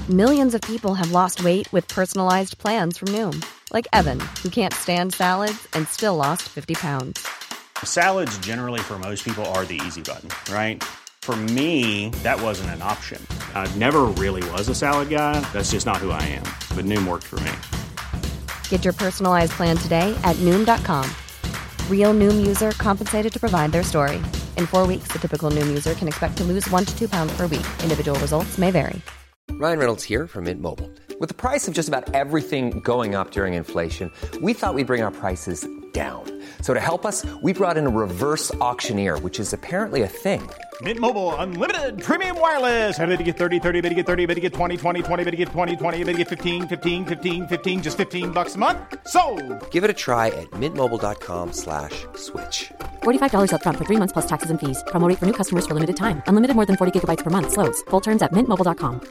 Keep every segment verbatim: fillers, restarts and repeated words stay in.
Millions of people have lost weight with personalized plans from Noom. Like Evan, who can't stand salads and still lost fifty pounds. Salads generally for most people are the easy button, right? For me, that wasn't an option. I never really was a salad guy. That's just not who I am. But Noom worked for me. Get your personalized plan today at Noom dot com. Real Noom user compensated to provide their story. In four weeks, the typical Noom user can expect to lose one to two pounds per week. Individual results may vary. Ryan Reynolds here from Mint Mobile. With the price of just about everything going up during inflation, we thought we'd bring our prices down. So to help us, we brought in a reverse auctioneer, which is apparently a thing. Mint Mobile Unlimited Premium Wireless. How to get thirty, thirty, how to get thirty, how to get twenty, twenty, twenty, how to get twenty, twenty, how to get fifteen, fifteen, fifteen, fifteen, just fifteen bucks a month? Sold! Give it a try at mintmobile.com slash switch. forty-five dollars up front for three months plus taxes and fees. Promo rate for new customers for limited time. Unlimited more than forty gigabytes per month. Slows full terms at mint mobile dot com.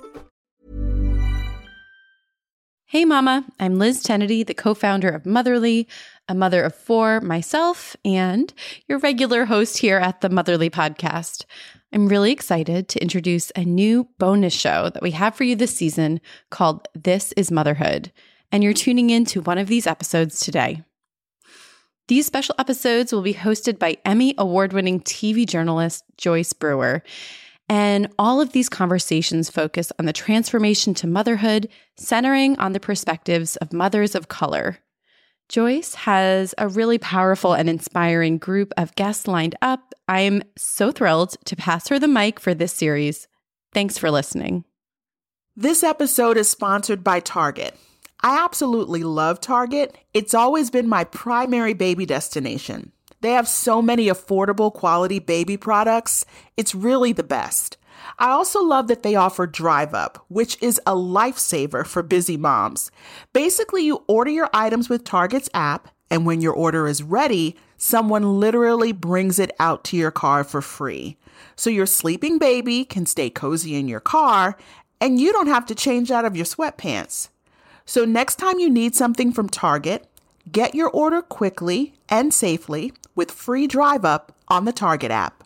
Hey mama, I'm Liz Tennedy, the co-founder of Motherly, a mother of four myself, and your regular host here at the Motherly Podcast. I'm really excited to introduce a new bonus show that we have for you this season called This is Motherhood, and you're tuning in to one of these episodes today. These special episodes will be hosted by Emmy award-winning T V journalist Joyce Brewer. And all of these conversations focus on the transformation to motherhood, centering on the perspectives of mothers of color. Joyce has a really powerful and inspiring group of guests lined up. I'm so thrilled to pass her the mic for this series. Thanks for listening. This episode is sponsored by Target. I absolutely love Target. It's always been my primary baby destination. They have so many affordable quality baby products. It's really the best. I also love that they offer Drive Up, which is a lifesaver for busy moms. Basically, you order your items with Target's app, and when your order is ready, someone literally brings it out to your car for free. So your sleeping baby can stay cozy in your car, and you don't have to change out of your sweatpants. So next time you need something from Target, get your order quickly and safely with free Drive Up on the Target app.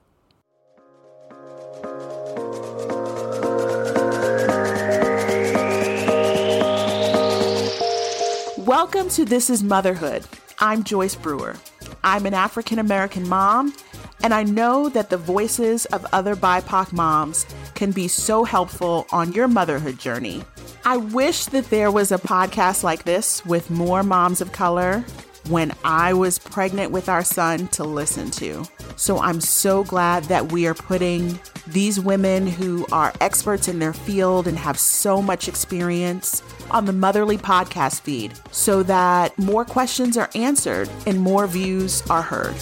Welcome to This is Motherhood. I'm Joyce Brewer. I'm an African-American mom, and I know that the voices of other B I P O C moms can be so helpful on your motherhood journey. I wish that there was a podcast like this with more moms of color when I was pregnant with our son to listen to. So I'm so glad that we are putting these women who are experts in their field and have so much experience on the Motherly podcast feed so that more questions are answered and more views are heard.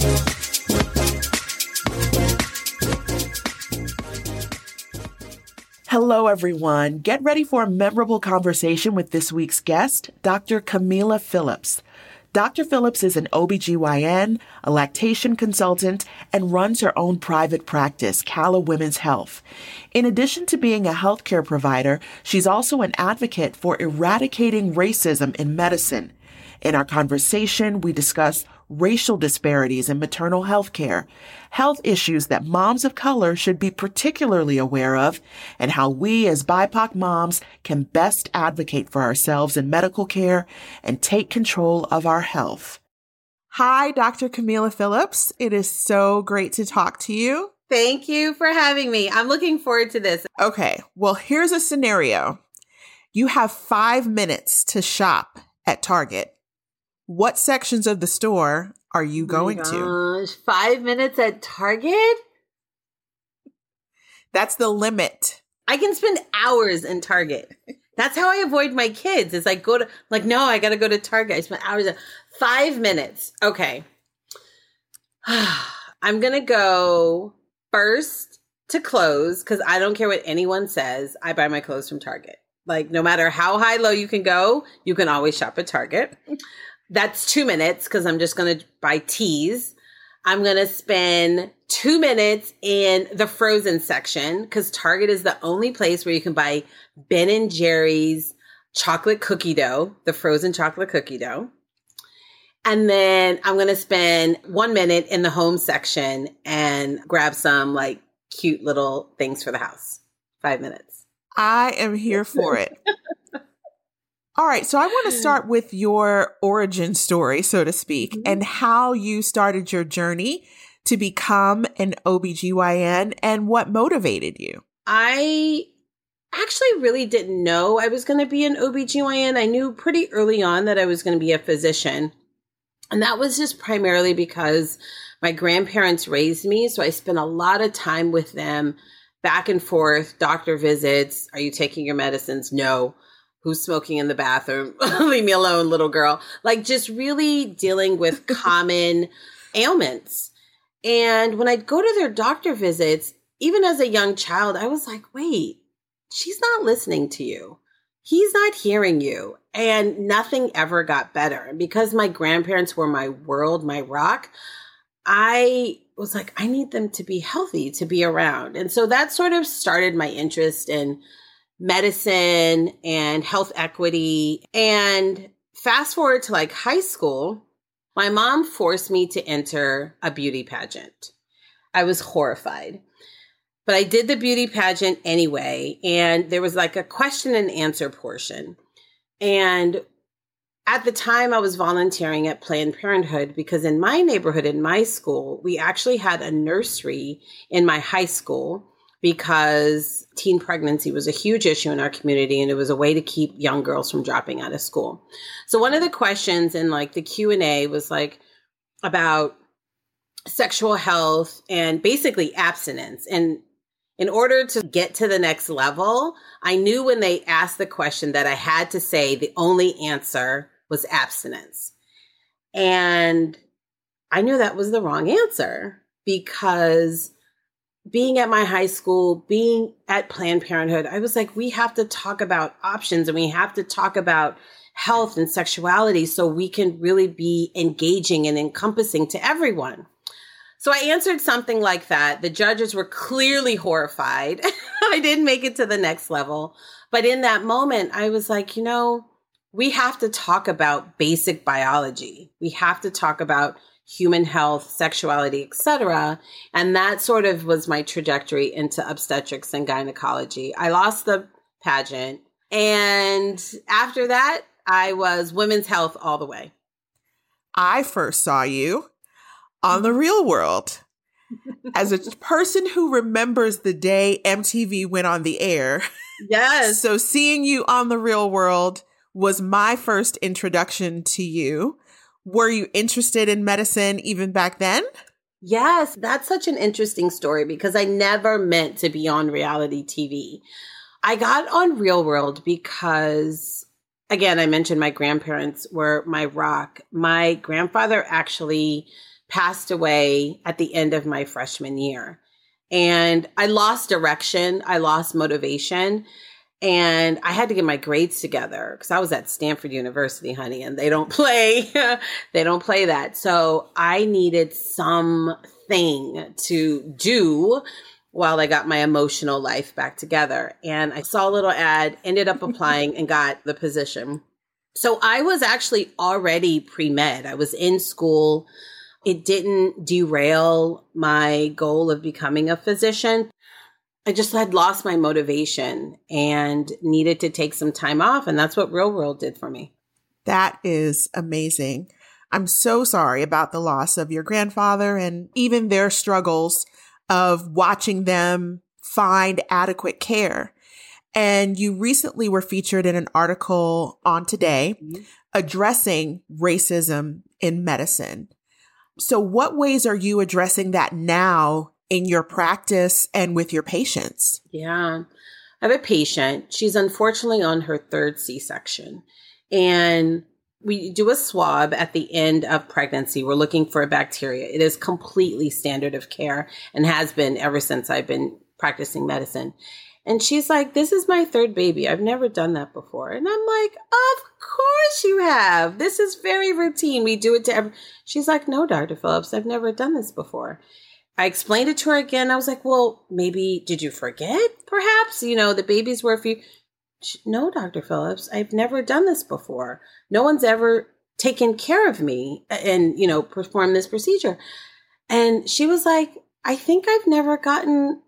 Hello, everyone. Get ready for a memorable conversation with this week's guest, Doctor Camila Phillips. Doctor Phillips is an O B G Y N, a lactation consultant, and runs her own private practice, Calla Women's Health. In addition to being a healthcare provider, she's also an advocate for eradicating racism in medicine. In our conversation, we discuss racial disparities in maternal health care, health issues that moms of color should be particularly aware of, and how we as B I P O C moms can best advocate for ourselves in medical care and take control of our health. Hi, Doctor Camila Phillips. It is so great to talk to you. Thank you for having me. I'm looking forward to this. Okay, well, here's a scenario. You have five minutes to shop at Target. What sections of the store are you going oh to? Gosh, five minutes at Target? That's the limit. I can spend hours in Target. That's how I avoid my kids. It's like, go to, like, no, I got to go to Target. I spent hours. At, five minutes. Okay. I'm going to go first to clothes because I don't care what anyone says. I buy my clothes from Target. Like, no matter how high, low you can go, you can always shop at Target. That's two minutes because I'm just going to buy teas. I'm going to spend two minutes in the frozen section because Target is the only place where you can buy Ben and Jerry's chocolate cookie dough, the frozen chocolate cookie dough. And then I'm going to spend one minute in the home section and grab some like cute little things for the house. Five minutes. I am here for it. All right. So I want to start with your origin story, so to speak, mm-hmm. and how you started your journey to become an O B G Y N and what motivated you. I actually really didn't know I was going to be an O B G Y N. I knew pretty early on that I was going to be a physician. And that was just primarily because my grandparents raised me. So I spent a lot of time with them, back and forth, doctor visits. Are you taking your medicines? No. Who's smoking in the bathroom? Leave me alone, little girl. Like just really dealing with common ailments. And when I'd go to their doctor visits, even as a young child, I was like, wait, she's not listening to you. He's not hearing you. And nothing ever got better. And because my grandparents were my world, my rock, I was like, I need them to be healthy, to be around. And so that sort of started my interest in medicine and health equity. And fast forward to like high school, my mom forced me to enter a beauty pageant. I was horrified, but I did the beauty pageant anyway. And there was like a question and answer portion. And at the time I was volunteering at Planned Parenthood because in my neighborhood, in my school, we actually had a nursery in my high school because teen pregnancy was a huge issue in our community and it was a way to keep young girls from dropping out of school. So one of the questions in like the Q and A was like about sexual health and basically abstinence. And in order to get to the next level, I knew when they asked the question that I had to say the only answer was abstinence. And I knew that was the wrong answer because being at my high school, being at Planned Parenthood, I was like, we have to talk about options and we have to talk about health and sexuality so we can really be engaging and encompassing to everyone. So I answered something like that. The judges were clearly horrified. I didn't make it to the next level. But in that moment, I was like, you know, we have to talk about basic biology. We have to talk about human health, sexuality, et cetera. And that sort of was my trajectory into obstetrics and gynecology. I lost the pageant. And after that, I was women's health all the way. I first saw you on The Real World as a person who remembers the day M T V went on the air. Yes. So seeing you on The Real World was my first introduction to you. Were you interested in medicine even back then? Yes, that's such an interesting story because I never meant to be on reality T V. I got on Real World because, again, I mentioned my grandparents were my rock. My grandfather actually passed away at the end of my freshman year. And I lost direction. I lost motivation. And I had to get my grades together because I was at Stanford University, honey, and they don't play, they don't play that. So I needed something to do while I got my emotional life back together. And I saw a little ad, ended up applying and got the position. So I was actually already pre-med. I was in school. It didn't derail my goal of becoming a physician. I just had lost my motivation and needed to take some time off. And that's what Real World did for me. That is amazing. I'm so sorry about the loss of your grandfather and even their struggles of watching them find adequate care. And you recently were featured in an article on Today mm-hmm. addressing racism in medicine. So what ways are you addressing that now in your practice and with your patients? Yeah. I have a patient. She's unfortunately on her third C-section. And we do a swab at the end of pregnancy. We're looking for a bacteria. It is completely standard of care and has been ever since I've been practicing medicine. And she's like, this is my third baby. I've never done that before. And I'm like, of course you have. This is very routine. We do it to every. She's like, no, Doctor Phillips, I've never done this before. I explained it to her again. I was like, well, maybe, did you forget? Perhaps, you know, the babies were a few. She, no, Doctor Phillips, I've never done this before. No one's ever taken care of me and, you know, performed this procedure. And she was like, I think I've never gotten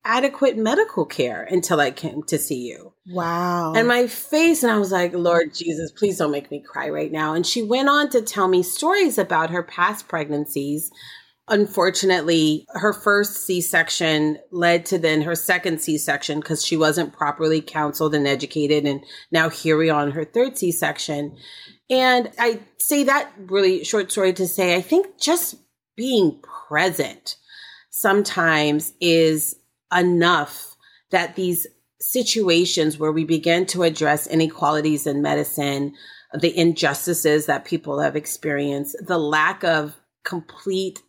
adequate medical care until I came to see you. Wow. And my face, and I was like, Lord Jesus, please don't make me cry right now. And she went on to tell me stories about her past pregnancies. Unfortunately, her first C-section led to then her second C-section because she wasn't properly counseled and educated. And now here we are on her third C-section. And I say that really short story to say, I think just being present sometimes is enough that these situations where we begin to address inequalities in medicine, the injustices that people have experienced, the lack of complete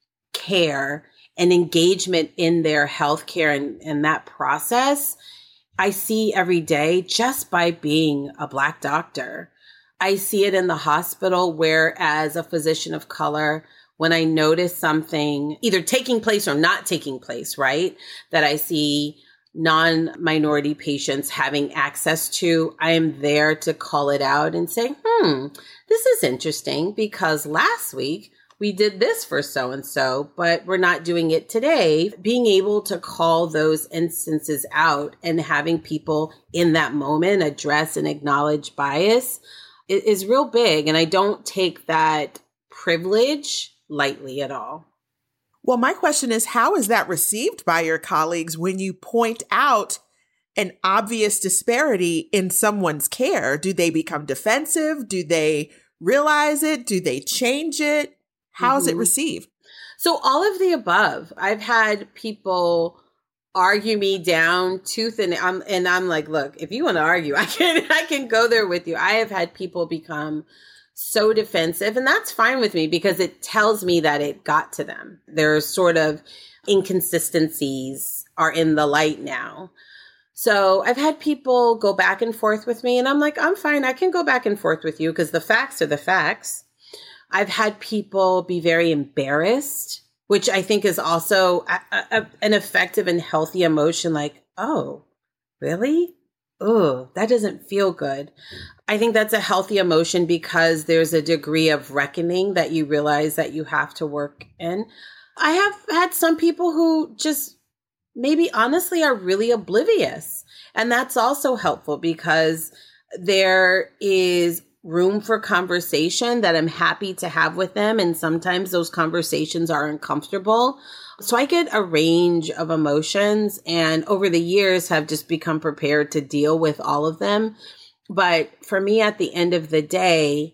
care and engagement in their healthcare and, and that process, I see every day just by being a Black doctor. I see it in the hospital where, as a physician of color, when I notice something either taking place or not taking place, right, that I see non-minority patients having access to, I am there to call it out and say, hmm, this is interesting because last week we did this for so-and-so, but we're not doing it today. Being able to call those instances out and having people in that moment address and acknowledge bias is real big. And I don't take that privilege lightly at all. Well, my question is, how is that received by your colleagues when you point out an obvious disparity in someone's care? Do they become defensive? Do they realize it? Do they change it? How is mm-hmm. it received? So all of the above. I've had people argue me down tooth and I'm and I'm like, look, if you want to argue, I can I can go there with you. I have had people become so defensive, and that's fine with me because it tells me that it got to them. There's sort of inconsistencies are in the light now. So I've had people go back and forth with me, and I'm like, I'm fine. I can go back and forth with you because the facts are the facts. I've had people be very embarrassed, which I think is also a, a, an effective and healthy emotion. Like, oh, really? Oh, that doesn't feel good. I think that's a healthy emotion because there's a degree of reckoning that you realize that you have to work in. I have had some people who just maybe honestly are really oblivious. And that's also helpful because there is room for conversation that I'm happy to have with them. And sometimes those conversations are uncomfortable. So I get a range of emotions and over the years have just become prepared to deal with all of them. But for me, at the end of the day,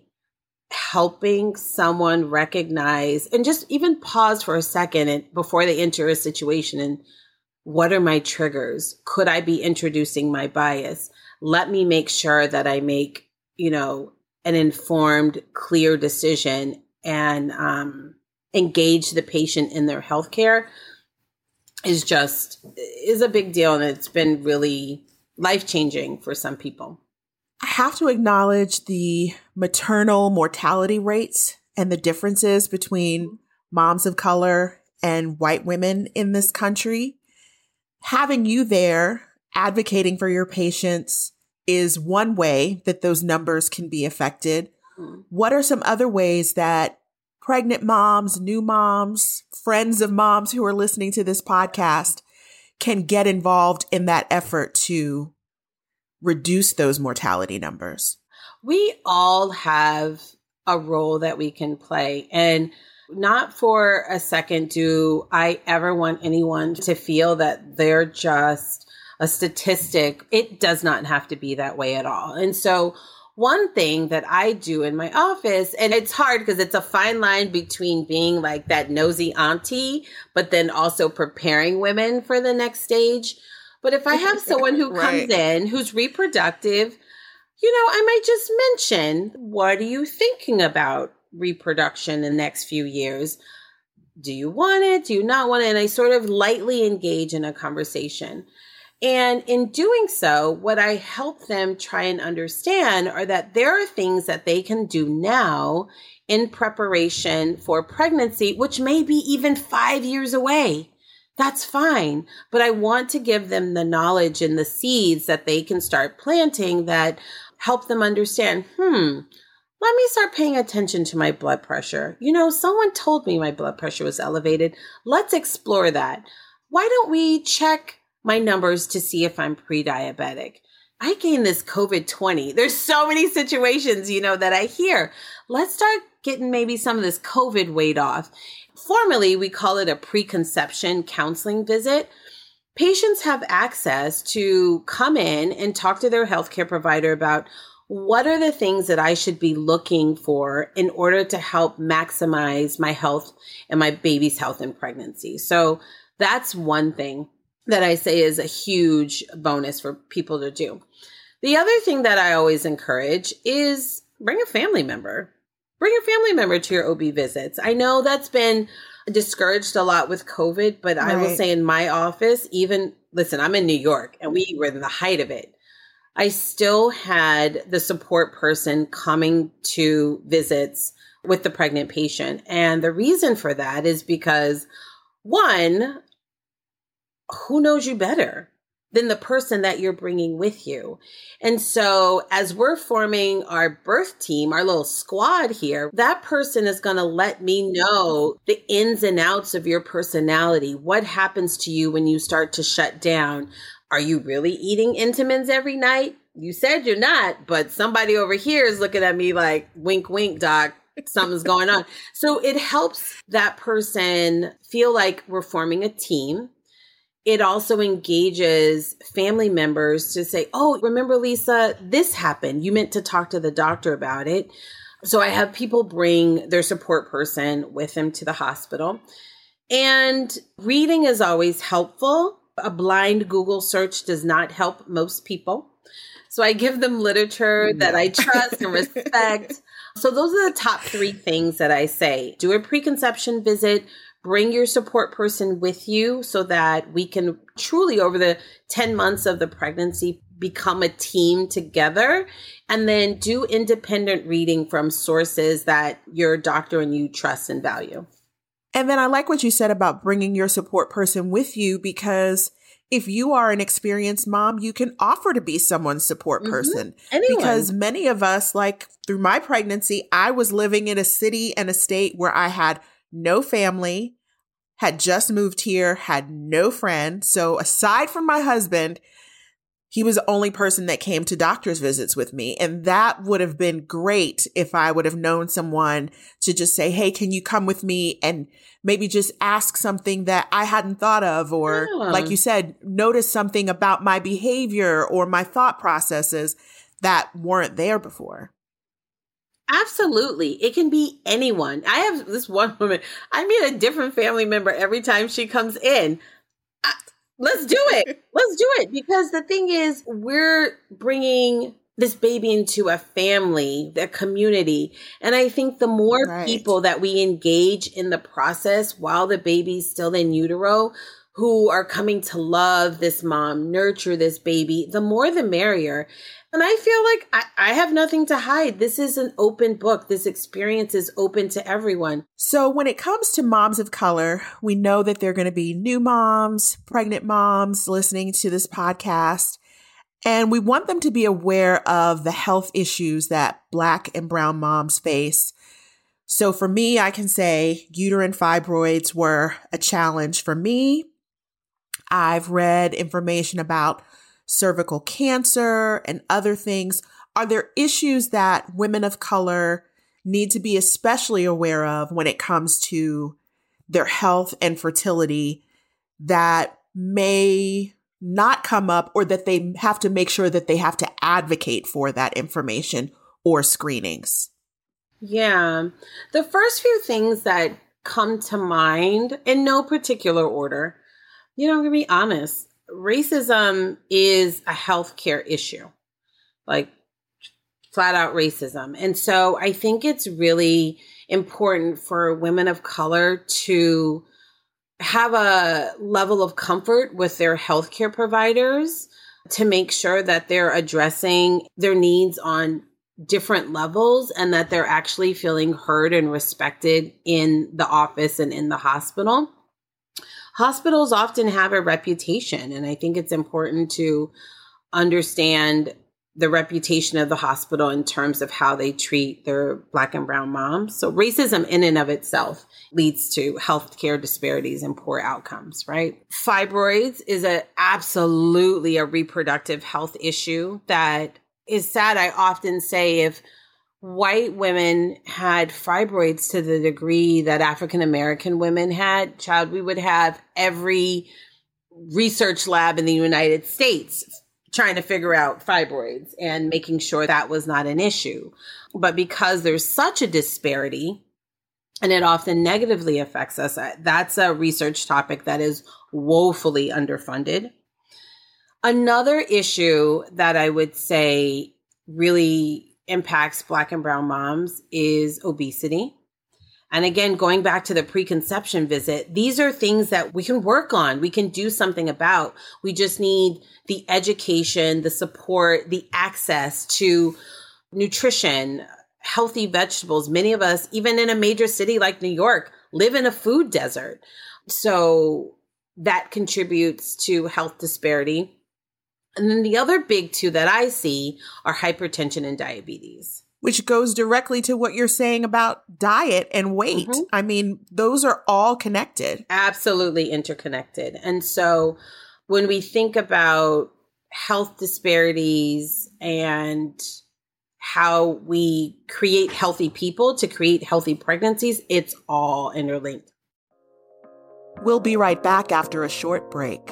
helping someone recognize and just even pause for a second and before they enter a situation and what are my triggers? Could I be introducing my bias? Let me make sure that I make, you know, an informed, clear decision and um, engage the patient in their healthcare is just, is a big deal. And it's been really life-changing for some people. I have to acknowledge the maternal mortality rates and the differences between moms of color and white women in this country. Having you there advocating for your patients is one way that those numbers can be affected. Mm. What are some other ways that pregnant moms, new moms, friends of moms who are listening to this podcast can get involved in that effort to reduce those mortality numbers? We all have a role that we can play. And not for a second do I ever want anyone to feel that they're just a statistic. It does not have to be that way at all. And so one thing that I do in my office, and it's hard because it's a fine line between being like that nosy auntie, but then also preparing women for the next stage. But if I have someone who right. comes in who's reproductive, you know, I might just mention, what are you thinking about reproduction in the next few years? Do you want it? Do you not want it? And I sort of lightly engage in a conversation. And in doing so, what I help them try and understand are that there are things that they can do now in preparation for pregnancy, which may be even five years away. That's fine. But I want to give them the knowledge and the seeds that they can start planting that help them understand, hmm, let me start paying attention to my blood pressure. You know, someone told me my blood pressure was elevated. Let's explore that. why don't we check my numbers to see if I'm pre-diabetic? I gained this COVID twenty. There's so many situations, you know, that I hear. Let's start getting maybe some of this COVID weight off. Formally, we call it a preconception counseling visit. Patients have access to come in and talk to their healthcare provider about what are the things that I should be looking for in order to help maximize my health and my baby's health in pregnancy. So that's one thing that I say is a huge bonus for people to do. The other thing that I always encourage is bring a family member. Bring a family member to your O B visits. I know that's been discouraged a lot with COVID, but right. I will say in my office, even, listen, I'm in New York and we were in the height of it. I still had the support person coming to visits with the pregnant patient. And the reason for that is because, one, who knows you better than the person that you're bringing with you? And so as we're forming our birth team, our little squad here, that person is going to let me know the ins and outs of your personality. What happens to you when you start to shut down? Are you really eating Intamins every night? You said you're not, but somebody over here is looking at me like, wink, wink, doc. Something's going on. So it helps that person feel like we're forming a team. It also engages family members to say, oh, remember, Lisa, this happened. You meant to talk to the doctor about it. So I have people bring their support person with them to the hospital. And reading is always helpful. A blind Google search does not help most people. So I give them literature that I trust and respect. So those are the top three things that I say. Do a preconception visit. Bring your support person with you so that we can truly, over the ten months of the pregnancy, become a team together. And then do independent reading from sources that your doctor and you trust and value. And then I like what you said about bringing your support person with you, because if you are an experienced mom, you can offer to be someone's support person. Mm-hmm. Anyone. Because many of us, like through my pregnancy, I was living in a city and a state where I had no family, had just moved here, had no friends. So aside from my husband, he was the only person that came to doctor's visits with me. And that would have been great if I would have known someone to just say, hey, can you come with me and maybe just ask something that I hadn't thought of, or yeah. like you said, notice something about my behavior or my thought processes that weren't there before. Absolutely. It can be anyone. I have this one woman, I meet a different family member every time she comes in. I, let's do it. Let's do it. Because the thing is, we're bringing this baby into a family, a community. And I think the more right. people that we engage in the process while the baby's still in utero, who are coming to love this mom, nurture this baby, the more the merrier. And I feel like I, I have nothing to hide. This is an open book. This experience is open to everyone. So when it comes to moms of color, we know that there are going to be new moms, pregnant moms listening to this podcast. And we want them to be aware of the health issues that Black and brown moms face. So for me, I can say uterine fibroids were a challenge for me. I've read information about cervical cancer and other things. Are there issues that women of color need to be especially aware of when it comes to their health and fertility that may not come up, or that they have to make sure that they have to advocate for that information or screenings? Yeah. The first few things that come to mind in no particular order, you know, I'm going to be honest. Racism is a healthcare issue, like flat out racism. And so I think it's really important for women of color to have a level of comfort with their healthcare providers to make sure that they're addressing their needs on different levels and that they're actually feeling heard and respected in the office and in the hospital. Hospitals often have a reputation, and I think it's important to understand the reputation of the hospital in terms of how they treat their Black and brown moms. So racism in and of itself leads to healthcare disparities and poor outcomes, right? Fibroids is a absolutely a reproductive health issue that is sad. I often say if white women had fibroids to the degree that African American women had, child, we would have every research lab in the United States trying to figure out fibroids and making sure that was not an issue. But because there's such a disparity and it often negatively affects us, that's a research topic that is woefully underfunded. Another issue that I would say really impacts Black and brown moms is obesity. And again, going back to the preconception visit, these are things that we can work on. We can do something about. We just need the education, the support, the access to nutrition, healthy vegetables. Many of us, even in a major city like New York, live in a food desert. So that contributes to health disparity. And then the other big two that I see are hypertension and diabetes. Which goes directly to what you're saying about diet and weight. Mm-hmm. I mean, those are all connected. Absolutely interconnected. And so when we think about health disparities and how we create healthy people to create healthy pregnancies, it's all interlinked. We'll be right back after a short break.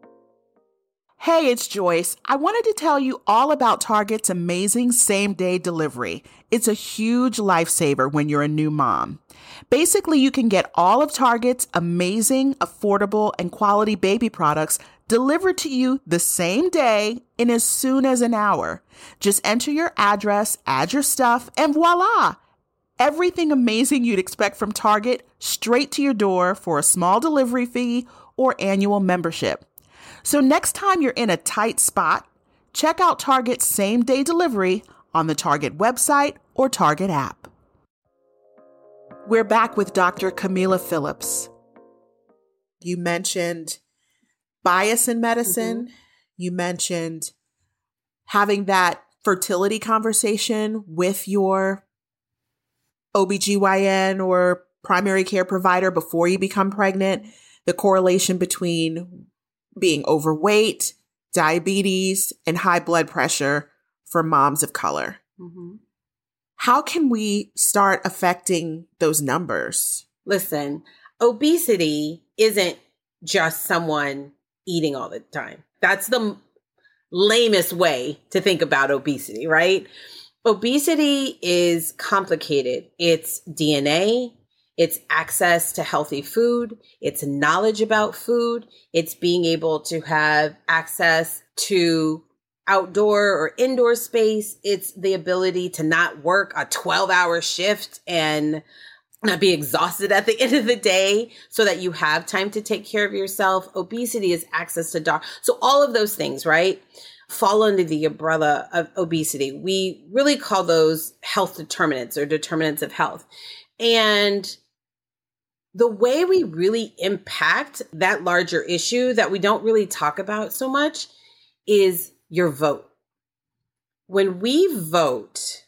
Hey, it's Joyce. I wanted to tell you all about Target's amazing same-day delivery. It's a huge lifesaver when you're a new mom. Basically, you can get all of Target's amazing, affordable, and quality baby products delivered to you the same day in as soon as an hour. Just enter your address, add your stuff, and voila! Everything amazing you'd expect from Target straight to your door for a small delivery fee or annual membership. So next time you're in a tight spot, check out Target's same-day delivery on the Target website or Target app. We're back with Doctor Camila Phillips. You mentioned bias in medicine. Mm-hmm. You mentioned having that fertility conversation with your O B G Y N or primary care provider before you become pregnant, the correlation between being overweight, diabetes, and high blood pressure for moms of color. Mm-hmm. How can we start affecting those numbers? Listen, obesity isn't just someone eating all the time. That's the lamest way to think about obesity, right? Obesity is complicated. It's D N A. It's access to healthy food. It's knowledge about food. It's being able to have access to outdoor or indoor space. It's the ability to not work a twelve hour shift and not be exhausted at the end of the day so that you have time to take care of yourself. Obesity is access to doctors. So all of those things, right, fall under the umbrella of obesity. We really call those health determinants or determinants of health. And the way we really impact that larger issue that we don't really talk about so much is your vote. When we vote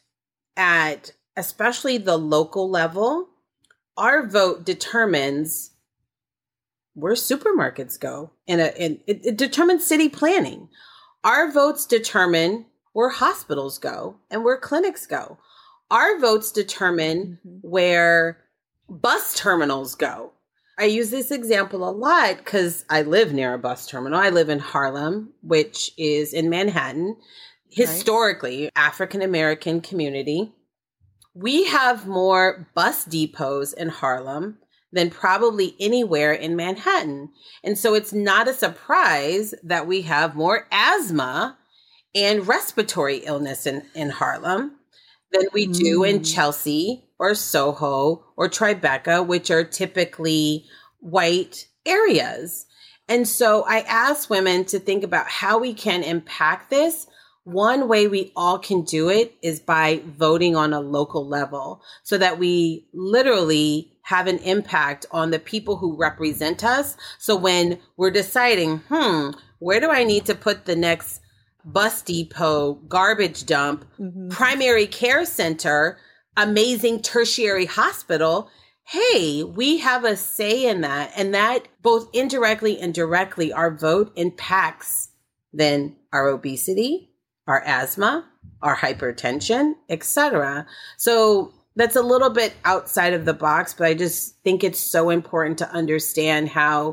at especially the local level, our vote determines where supermarkets go, and it, it determines city planning. Our votes determine where hospitals go and where clinics go. Our votes determine mm-hmm. where bus terminals go. I use this example a lot because I live near a bus terminal. I live in Harlem, which is in Manhattan. Historically, right. African-American community. We have more bus depots in Harlem than probably anywhere in Manhattan. And so it's not a surprise that we have more asthma and respiratory illness in, in Harlem than we mm. do in Chelsea or Soho or Tribeca, which are typically white areas. And so I ask women to think about how we can impact this. One way we all can do it is by voting on a local level so that we literally have an impact on the people who represent us. So when we're deciding, hmm, where do I need to put the next bus depot, garbage dump, mm-hmm. primary care center, amazing tertiary hospital. Hey, we have a say in that. And that both indirectly and directly, our vote impacts then our obesity, our asthma, our hypertension, et cetera. So that's a little bit outside of the box, but I just think it's so important to understand how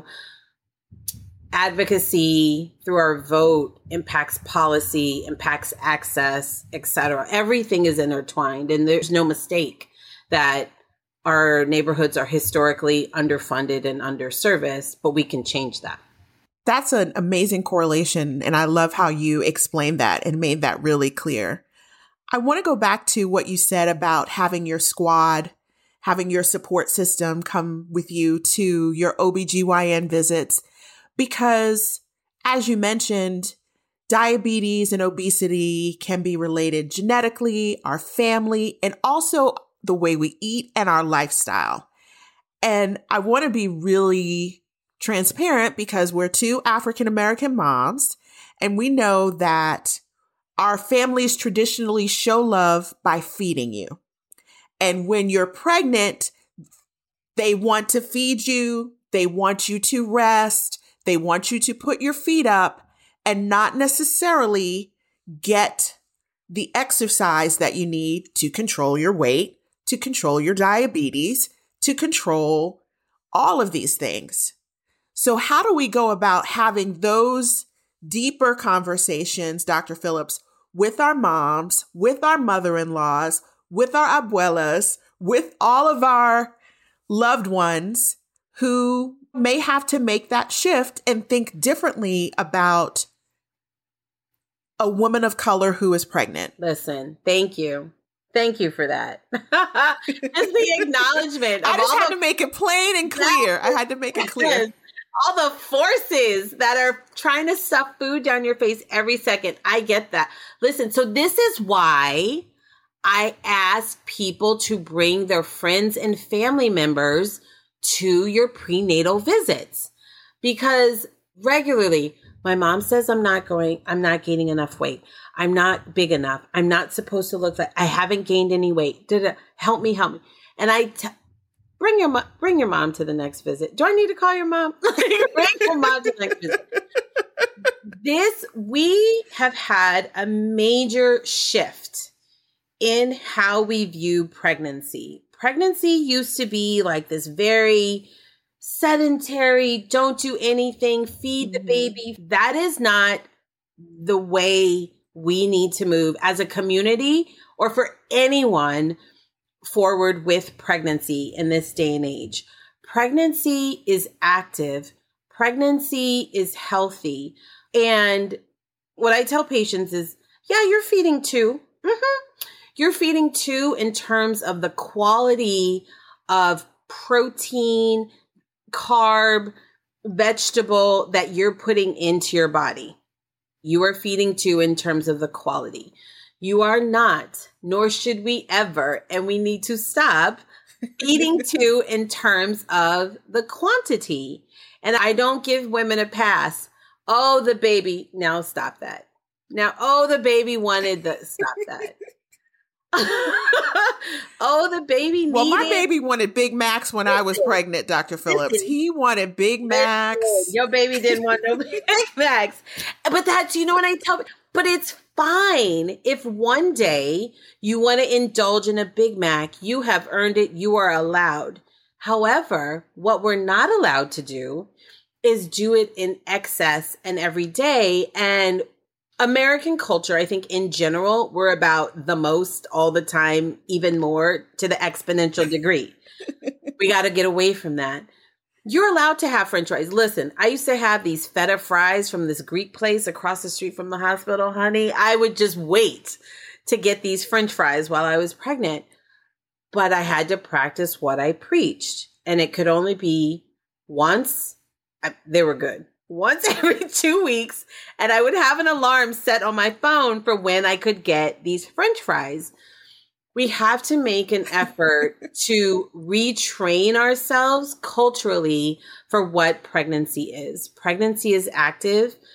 advocacy through our vote impacts policy, impacts access, et cetera. Everything is intertwined, and there's no mistake that our neighborhoods are historically underfunded and underserviced, but we can change that. That's an amazing correlation, and I love how you explained that and made that really clear. I want to go back to what you said about having your squad, having your support system come with you to your O B G Y N visits, because as you mentioned, diabetes and obesity can be related genetically, our family, and also the way we eat and our lifestyle. And I want to be really transparent because we're two African-American moms, and we know that our families traditionally show love by feeding you. And when you're pregnant, they want to feed you, they want you to rest, they want you to put your feet up and not necessarily get the exercise that you need to control your weight, to control your diabetes, to control all of these things. So how do we go about having those deeper conversations, Doctor Phillips, with our moms, with our mother-in-laws, with our abuelas, with all of our loved ones who may have to make that shift and think differently about a woman of color who is pregnant? Listen, thank you. Thank you for that. Just the acknowledgement. I just all had the- to make it plain and clear. I had to make it clear. All the forces that are trying to stuff food down your face every second. I get that. Listen, so this is why I ask people to bring their friends and family members to your prenatal visits, because regularly my mom says I'm not going, I'm not gaining enough weight. I'm not big enough. I'm not supposed to look like, I haven't gained any weight. Did it help me, help me. And I t- bring your mom, bring your mom to the next visit. Do I need to call your mom? Bring your mom to the next visit. This, we have had a major shift in how we view pregnancy. Pregnancy used to be like this very sedentary, don't do anything, feed the baby. That is not the way we need to move as a community or for anyone forward with pregnancy in this day and age. Pregnancy is active. Pregnancy is healthy. And what I tell patients is, yeah, you're feeding too. Mm-hmm. You're feeding too in terms of the quality of protein, carb, vegetable that you're putting into your body. You are feeding too in terms of the quality. You are not, nor should we ever, and we need to stop eating too in terms of the quantity. And I don't give women a pass. Oh, the baby. Now stop that. Now, oh, the baby wanted the, stop that. Oh, the baby needed. Well, my baby wanted Big Macs when I was pregnant, Doctor Phillips. He wanted Big Macs. Your baby didn't want no Big Macs. But that's, you know what I tell, but it's fine. If one day you want to indulge in a Big Mac, you have earned it. You are allowed. However, what we're not allowed to do is do it in excess and every day. And American culture, I think in general, we're about the most all the time, even more to the exponential degree. We got to get away from that. You're allowed to have French fries. Listen, I used to have these feta fries from this Greek place across the street from the hospital, honey. I would just wait to get these French fries while I was pregnant. But I had to practice what I preached. And it could only be once. I, they were good. Once every two weeks, and I would have an alarm set on my phone for when I could get these French fries. We have to make an effort to retrain ourselves culturally for what pregnancy is. Pregnancy is active.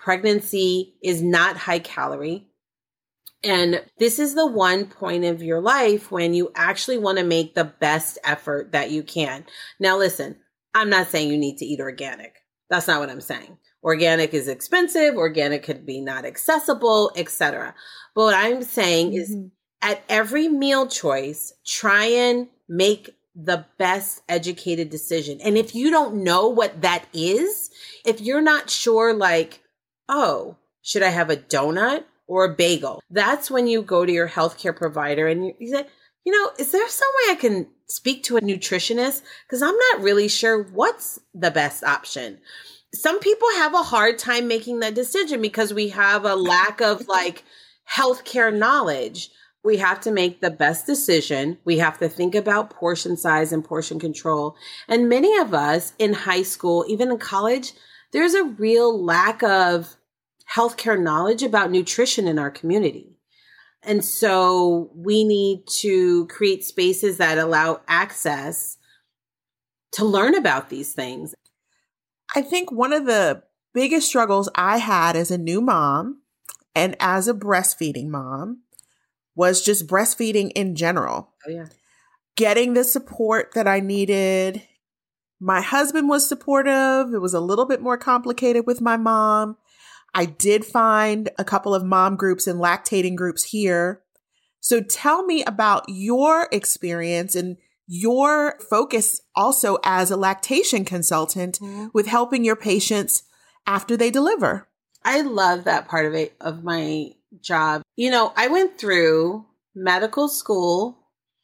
Pregnancy is not high calorie. And this is the one point of your life when you actually want to make the best effort that you can. Now, listen, I'm not saying you need to eat organic. That's not what I'm saying. Organic is expensive. Organic could be not accessible, et cetera. But what I'm saying mm-hmm. is at every meal choice, try and make the best educated decision. And if you don't know what that is, if you're not sure, like, oh, should I have a donut or a bagel? That's when you go to your healthcare provider and you, you say, you know, is there some way I can speak to a nutritionist? Because I'm not really sure what's the best option. Some people have a hard time making that decision because we have a lack of like healthcare knowledge. We have to make the best decision. We have to think about portion size and portion control. And many of us in high school, even in college, there's a real lack of healthcare knowledge about nutrition in our community. And so we need to create spaces that allow access to learn about these things. I think one of the biggest struggles I had as a new mom and as a breastfeeding mom was just breastfeeding in general. Oh, yeah. Getting the support that I needed. My husband was supportive. It was a little bit more complicated with my mom. I did find a couple of mom groups and lactating groups here. So tell me about your experience and your focus also as a lactation consultant mm-hmm. with helping your patients after they deliver. I love that part of it, of my job. You know, I went through medical school,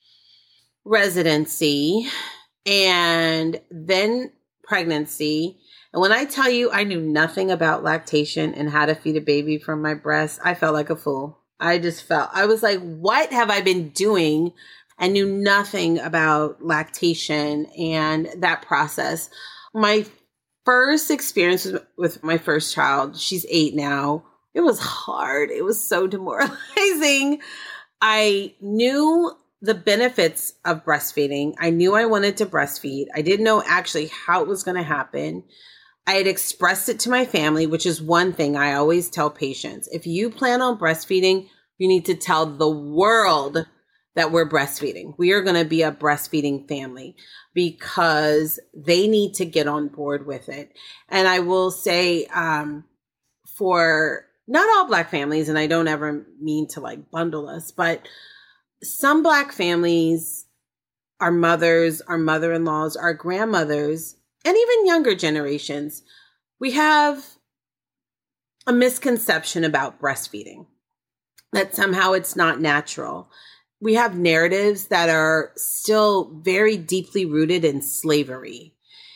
residency, and then pregnancy. And when I tell you I knew nothing about lactation and how to feed a baby from my breast, I felt like a fool. I just felt, I was like, what have I been doing? I knew nothing about lactation and that process. My first experience with my first child, she's eight now. It was hard. It was so demoralizing. I knew the benefits of breastfeeding. I knew I wanted to breastfeed. I didn't know actually how it was going to happen. I had expressed it to my family, which is one thing I always tell patients. If you plan on breastfeeding, you need to tell the world that we're breastfeeding. We are going to be a breastfeeding family because they need to get on board with it. And I will say, um, for not all Black families, and I don't ever mean to like bundle us, but some Black families, our mothers, our mother-in-laws, our grandmothers, and even younger generations, we have a misconception about breastfeeding, that somehow it's not natural. We have narratives that are still very deeply rooted in slavery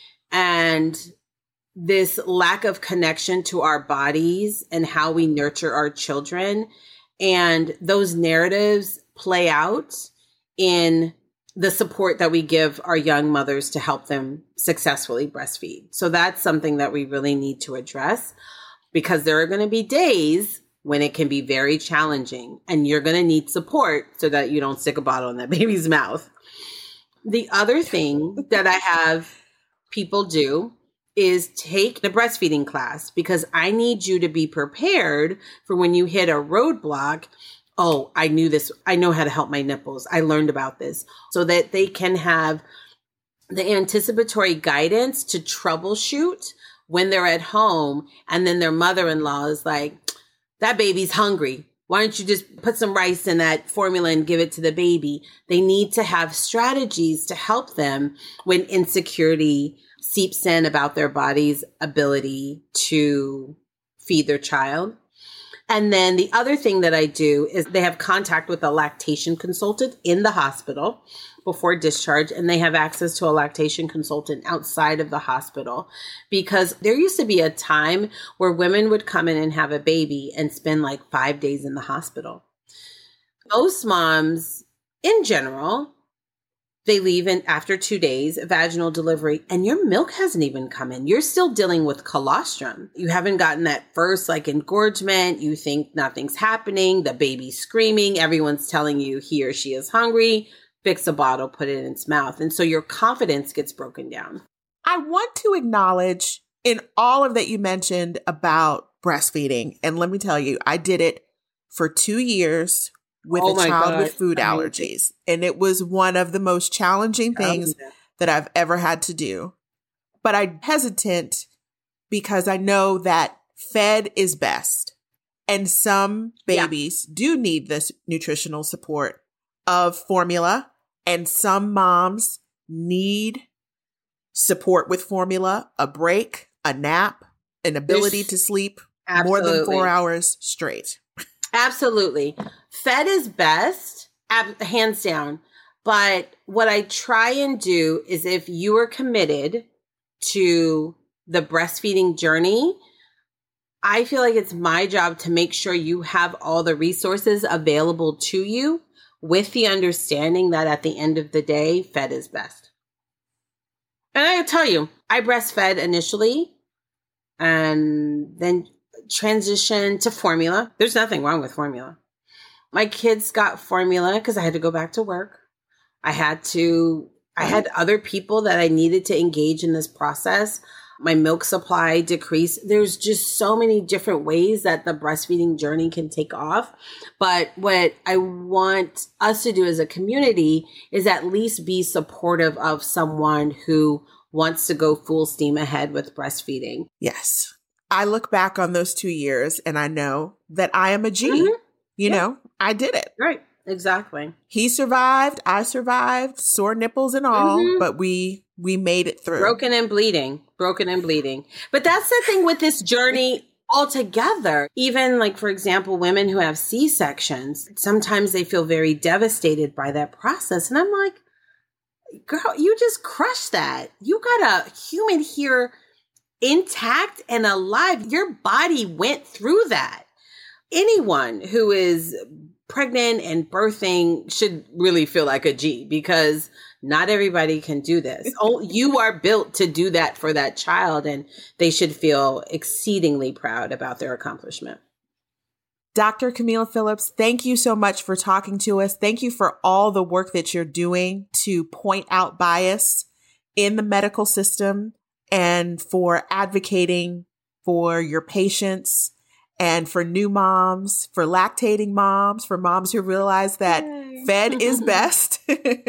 and this lack of connection to our bodies and how we nurture our children. And those narratives play out in the support that we give our young mothers to help them successfully breastfeed. So that's something that we really need to address, because there are going to be days when it can be very challenging and you're going to need support so that you don't stick a bottle in that baby's mouth. The other thing that I have people do is take the breastfeeding class, because I need you to be prepared for when you hit a roadblock. Oh, I knew this. I know how to help my nipples. I learned about this, so that they can have the anticipatory guidance to troubleshoot when they're at home. And then their mother-in-law is like, that baby's hungry. Why don't you just put some rice in that formula and give it to the baby? They need to have strategies to help them when insecurity seeps in about their body's ability to feed their child. And then the other thing that I do is they have contact with a lactation consultant in the hospital before discharge, and they have access to a lactation consultant outside of the hospital, because there used to be a time where women would come in and have a baby and spend like five days in the hospital. Most moms in general, they leave in after two days, vaginal delivery, and your milk hasn't even come in. You're still dealing with colostrum. You haven't gotten that first like engorgement. You think nothing's happening. The baby's screaming. Everyone's telling you he or she is hungry. Fix a bottle, put it in its mouth. And so your confidence gets broken down. I want to acknowledge in all of that you mentioned about breastfeeding. And let me tell you, I did it for two years with Oh a my child God. with food Amazing. allergies. And it was one of the most challenging things that I've ever had to do. But I'm hesitant because I know that fed is best. And some babies yeah. do need this nutritional support of formula. And some moms need support with formula, a break, a nap, an ability There's, to sleep absolutely. more than four hours straight. Absolutely. Fed is best, ab- hands down. But what I try and do is if you are committed to the breastfeeding journey, I feel like it's my job to make sure you have all the resources available to you with the understanding that at the end of the day, fed is best. And I tell you, I breastfed initially and then transitioned to formula. There's nothing wrong with formula. My kids got formula because I had to go back to work. I had to, I had other people that I needed to engage in this process. My milk supply decreased. There's just so many different ways that the breastfeeding journey can take off. But what I want us to do as a community is at least be supportive of someone who wants to go full steam ahead with breastfeeding. Yes. I look back on those two years and I know that I am a G. Mm-hmm. You yeah. know, I did it. Right. Exactly. He survived. I survived. Sore nipples and all, mm-hmm. but we we made it through. Broken and bleeding. Broken and bleeding. But that's the thing with this journey altogether. Even like, for example, women who have C-sections, sometimes they feel very devastated by that process. And I'm like, girl, you just crushed that. You got a human here intact and alive. Your body went through that. Anyone who is pregnant and birthing should really feel like a G because not everybody can do this. Oh, you are built to do that for that child, and they should feel exceedingly proud about their accomplishment. Doctor Camila Phillips, thank you so much for talking to us. Thank you for all the work that you're doing to point out bias in the medical system and for advocating for your patients and for new moms, for lactating moms, for moms who realize that Yay. fed is best.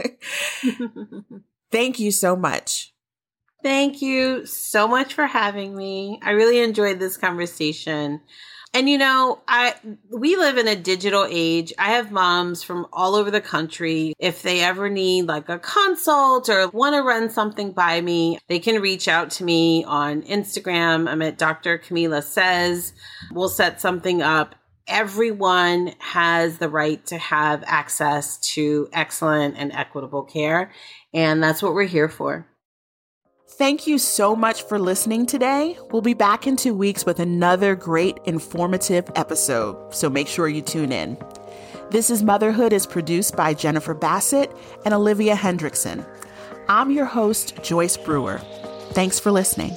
Thank you so much. Thank you so much for having me. I really enjoyed this conversation. And, you know, I we live in a digital age. I have moms from all over the country. If they ever need like a consult or want to run something by me, they can reach out to me on Instagram. I'm at Doctor Camila Says. We'll set something up. Everyone has the right to have access to excellent and equitable care. And that's what we're here for. Thank you so much for listening today. We'll be back in two weeks with another great informative episode, so make sure you tune in. This is Motherhood is produced by Jennifer Bassett and Olivia Hendrickson. I'm your host, Joyce Brewer. Thanks for listening.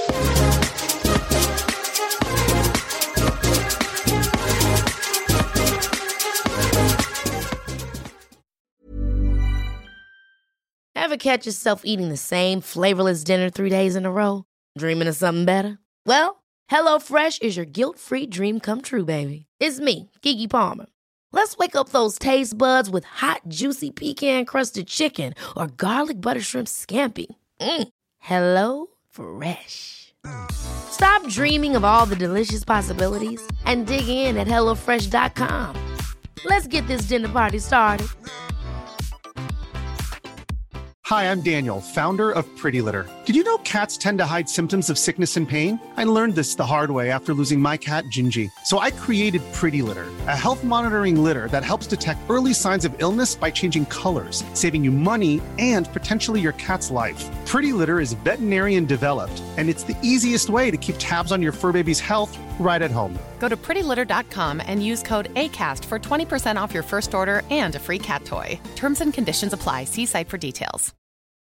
Ever catch yourself eating the same flavorless dinner three days in a row? Dreaming of something better? Well, HelloFresh is your guilt-free dream come true, baby. It's me, Keke Palmer. Let's wake up those taste buds with hot, juicy pecan-crusted chicken or garlic butter shrimp scampi. Mm. Hello Fresh. Stop dreaming of all the delicious possibilities and dig in at hello fresh dot com. Let's get this dinner party started. Hi, I'm Daniel, founder of Pretty Litter. Did you know cats tend to hide symptoms of sickness and pain? I learned this the hard way after losing my cat, Gingy. So I created Pretty Litter, a health monitoring litter that helps detect early signs of illness by changing colors, saving you money and potentially your cat's life. Pretty Litter is veterinarian developed, and it's the easiest way to keep tabs on your fur baby's health right at home. Go to pretty litter dot com and use code ACAST for twenty percent off your first order and a free cat toy. Terms and conditions apply. See site for details.